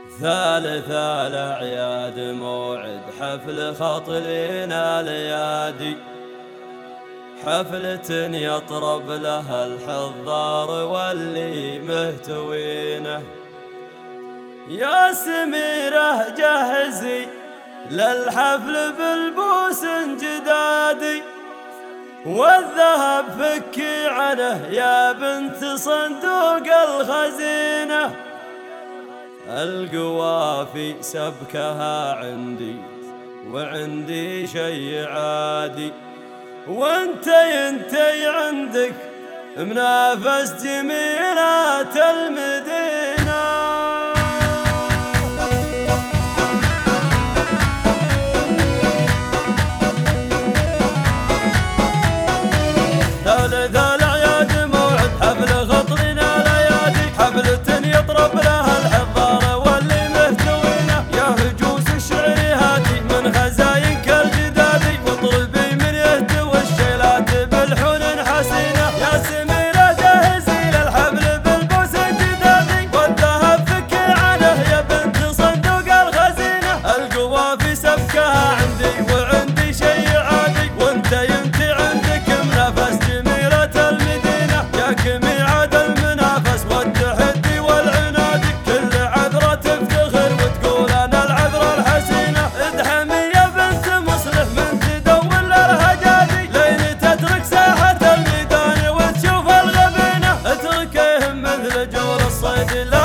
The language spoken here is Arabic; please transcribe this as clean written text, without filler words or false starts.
ثالث الأعياد موعد حفل خطلنا اليادي، حفلة يطرب لها الحضار واللي مهتوينه. يا سميرة جهزي للحفل بالبوس جدادي، والذهب فكي عنه يا بنت صندوق الخزينة. القوافي سبكها عندي وعندي شي عادي، وانتي عندك منافس جميلات المدينة. ثالث الأعياد موعد حفل خطرنا الأيادي، حفلة يطرب لها الحضارة واللي مهتوينه. يا هجوس الشعر هاتي من خزاين كالجدادي، واطربي من يهتوي الشيلات بالحنن حسينة. يا سميرة جهزي للحفل بالبوس الجدادي، والذهب فكي عنه يا بنت صندوق الخزينة. القوافي سبكها عندي وعندي شي عادي، وانتي عندك منافس جميلة المدينة. ياك ميعاد المنافس والتحدي والعناد، كل عذرة تفتخر وتقول انا العذرة الحسينة. ادحمي يا بنت مصلح من تدور للهجادي، لين تترك ساحة الميدان وتشوف الغبينة. اتركيهم مثل جور الصيد